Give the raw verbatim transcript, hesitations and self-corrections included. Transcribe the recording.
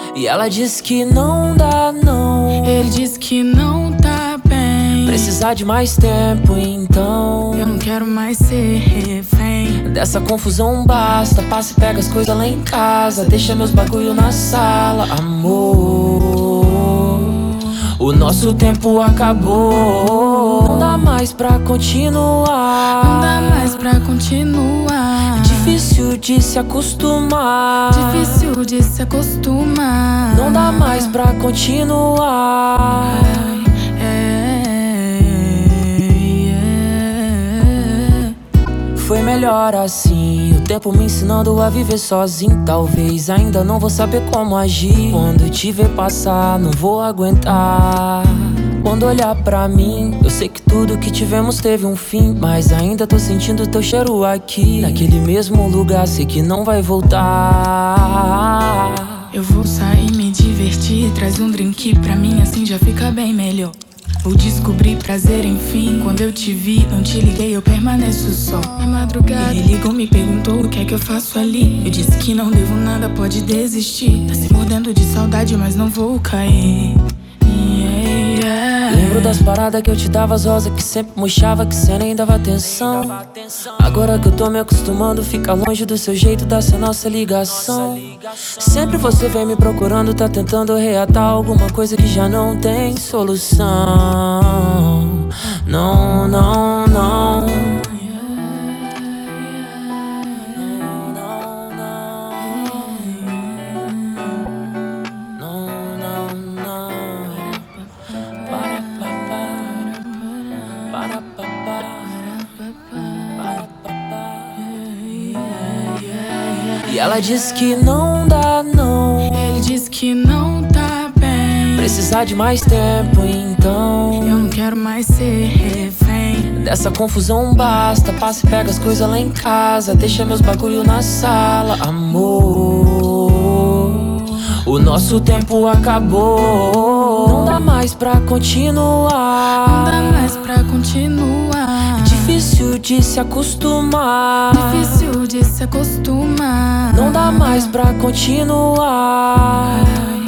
E ela diz que não dá não. Ele diz que não tá bem. Precisar de mais tempo então. Eu não quero mais ser refém dessa confusão basta. Passa e pega as coisas lá em casa. Deixa meus bagulho na sala. Amor, o nosso tempo acabou. Não dá mais pra continuar. Não dá mais pra continuar. Difícil de se acostumar. Difícil de se acostumar. Não dá mais pra continuar. Foi melhor assim, o tempo me ensinando a viver sozinho. Talvez ainda não vou saber como agir. Quando te ver passar, não vou aguentar. Quando olhar pra mim, eu sei que tudo que tivemos teve um fim, mas ainda tô sentindo teu cheiro aqui, naquele mesmo lugar, sei que não vai voltar. Eu vou sair, me divertir, traz um drink pra mim, assim já fica bem melhor. Vou descobrir prazer, enfim. Quando eu te vi, não te liguei, eu permaneço só. Na madrugada, ele ligou, me perguntou o que é que eu faço ali. Eu disse que não devo nada, pode desistir. Tá se mordendo de saudade, mas não vou cair. Yeah, yeah. Lembro das paradas que eu te dava, as rosas que sempre murchava, que cê nem dava atenção. Agora que eu tô me acostumando, fica longe do seu jeito, dessa nossa ligação. Sempre você vem me procurando, tá tentando reatar alguma coisa que já não tem solução. Não, não, não. E ela diz que não dá não. Ele diz que não tá bem. Precisar de mais tempo então. Eu não quero mais ser refém dessa confusão basta. Passa e pega as coisas lá em casa. Deixa meus bagulho na sala. Amor, o nosso tempo acabou. Não dá mais pra continuar. Não dá mais pra continuar. Difícil de se acostumar. Difícil de se acostumar. Não dá mais pra continuar.